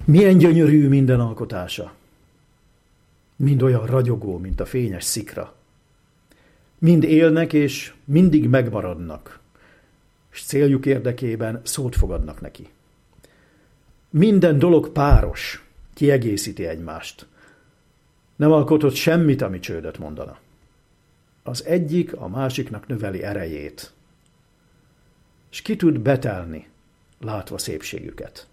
Milyen gyönyörű minden alkotása. Mind olyan ragyogó, mint a fényes szikra. Mind élnek és mindig megmaradnak, és céljuk érdekében szót fogadnak neki. Minden dolog páros, kiegészíti egymást. Nem alkotott semmit, ami csődöt mondana. Az egyik a másiknak növeli erejét, és ki tud betelni, látva szépségüket.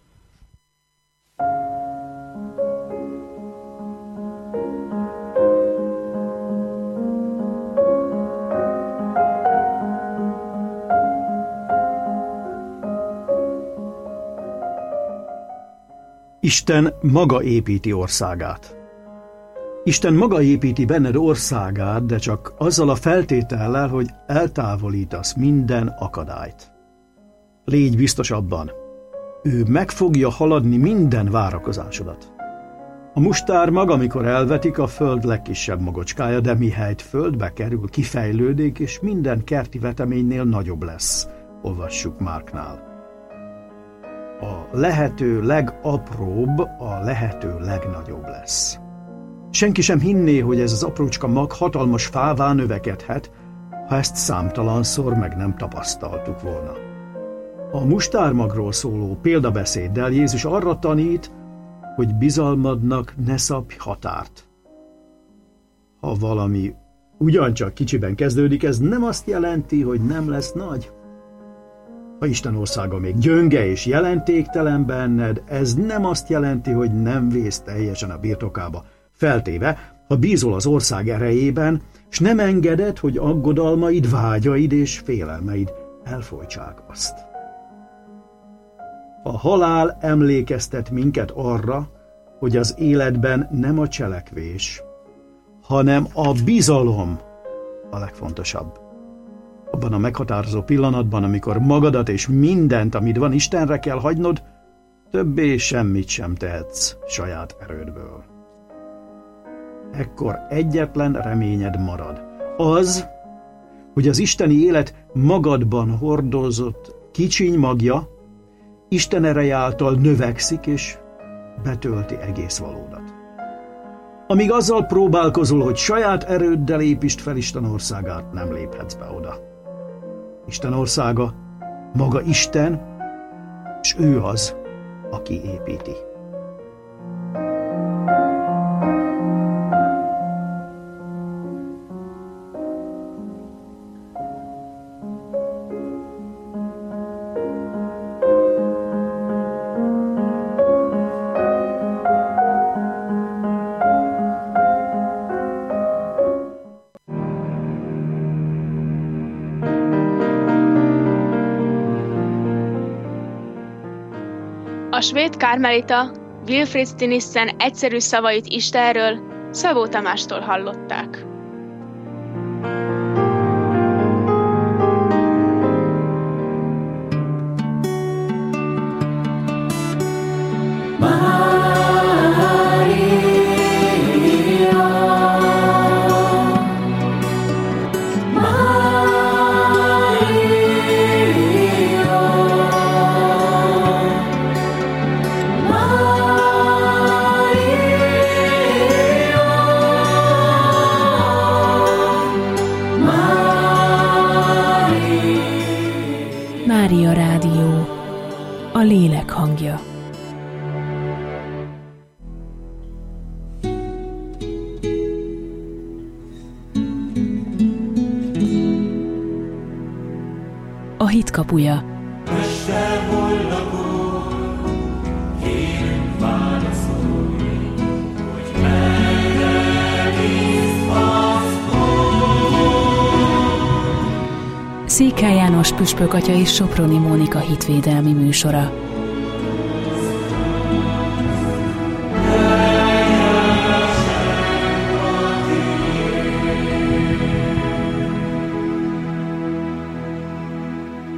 Isten maga építi országát. Isten maga építi benned országát, de csak azzal a feltétellel, hogy eltávolítasz minden akadályt. Légy biztos abban, ő meg fogja haladni minden várakozásodat. A mustármag, amikor elvetik, a föld legkisebb magocskája, de mihelyt földbe kerül, kifejlődik, és minden kerti veteménynél nagyobb lesz, olvassuk Márknál. A lehető legapróbb a lehető legnagyobb lesz. Senki sem hinné, hogy ez az aprócska mag hatalmas fává növekedhet, ha ezt számtalanszor meg nem tapasztaltuk volna. A mustármagról szóló példabeszéddel Jézus arra tanít, hogy bizalmadnak ne szabj határt. Ha valami ugyancsak kicsiben kezdődik, ez nem azt jelenti, hogy nem lesz nagy. Ha Isten országa még gyönge és jelentéktelen benned, ez nem azt jelenti, hogy nem vész teljesen a birtokába. Feltéve, ha bízol az ország erejében, s nem engeded, hogy aggodalmaid, vágyaid és félelmeid elfojtsák azt. A halál emlékeztet minket arra, hogy az életben nem a cselekvés, hanem a bizalom a legfontosabb. Abban a meghatározó pillanatban, amikor magadat és mindent, amit van, Istenre kell hagynod, többé semmit sem tehetsz saját erődből. Ekkor egyetlen reményed marad. Az, hogy az isteni élet magadban hordozott kicsiny magja Isten ereje által növekszik és betölti egész valódat. Amíg azzal próbálkozol, hogy saját erőddel építsd fel Isten országát, nem léphetsz be oda. Isten országa maga Isten, és ő az, aki építi. A svéd kármelita Wilfrid Stinissen egyszerű szavait Istenről Szabó Tamástól hallották. Mária Rádió, a lélek hangja. A hit kapuja. Székely János püspök atya és Soproni Mónika hitvédelmi műsora.